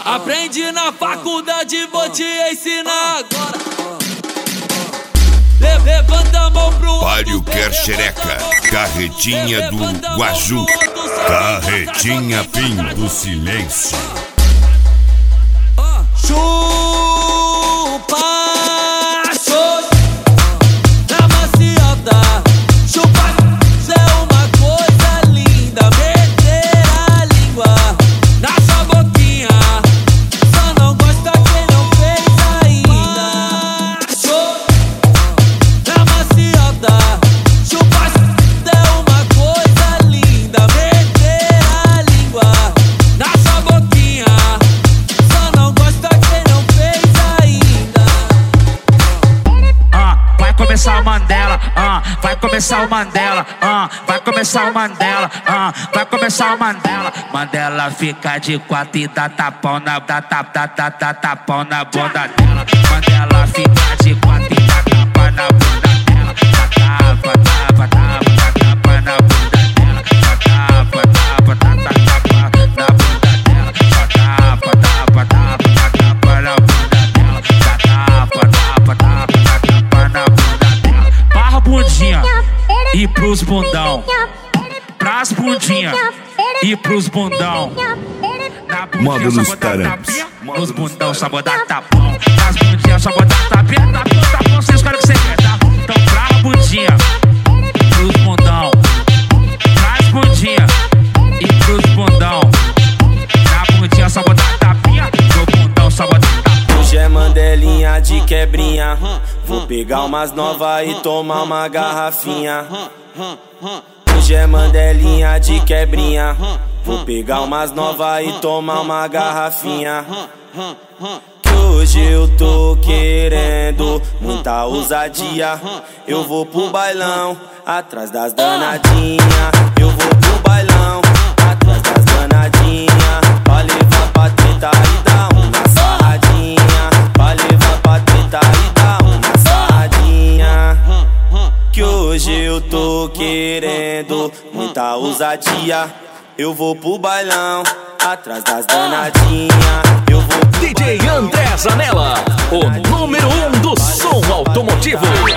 Aprendi na faculdade, vou te ensinar agora. Levanta a mão pro alto. Palio quer xereca, carretinha do Guaju, carretinha fim do silêncio. Chupa, na maciota. Chupa, isso é uma coisa linda. Meter a língua na sua boquinha. Só não gosta quem não fez ainda. Na maciota. Chupa, isso é uma coisa linda. Meter a língua na sua boquinha. Só não gosta quem não fez ainda. Vai começar o Mandela, vai começar o Mandela, vai começar o Mandela, vai começar o Mandela. Mandela fica de quatro e dá tapão na tapão na bunda dela. Mandela fica de quatro e dá tapa na bunda dela. Tapa na bunda dela. Tapa na bunda dela. Tapa na bunda dela. Tapa na bunda dela. Barra bundinha e pros bundão. Pras bundinha e pros bundão. Na Moda bundinha nos só vou dar tarampos. tapinha, nos bundão só vou dar tapão. Nas bundinhas só vou dar tapinha, tapão, vocês querem que você quer, tá? Então pra bundinha, pros bundão. Pras bundinha e pros bundão. Na bundinha só vou dar tapinha, no bundão só vou dar tapão. Hoje é Mandelinha de quebrinha. Vou pegar umas novas e tomar uma garrafinha. Hoje é Mandelinha de quebrinha. Vou pegar umas novas e tomar uma garrafinha. Que hoje eu tô querendo muita ousadia. Eu vou pro bailão, atrás das danadinhas. Eu vou pro bailão, atrás das danadinhas. Pra levar pra treta e dar uma sarradinha. Pra levar pra treta e dar uma sarradinha. Que hoje eu tô querendo muita ousadia. Eu vou pro bailão, atrás das danadinhas. Eu vou pro DJ André Zanella, o número 1 do som automotivo.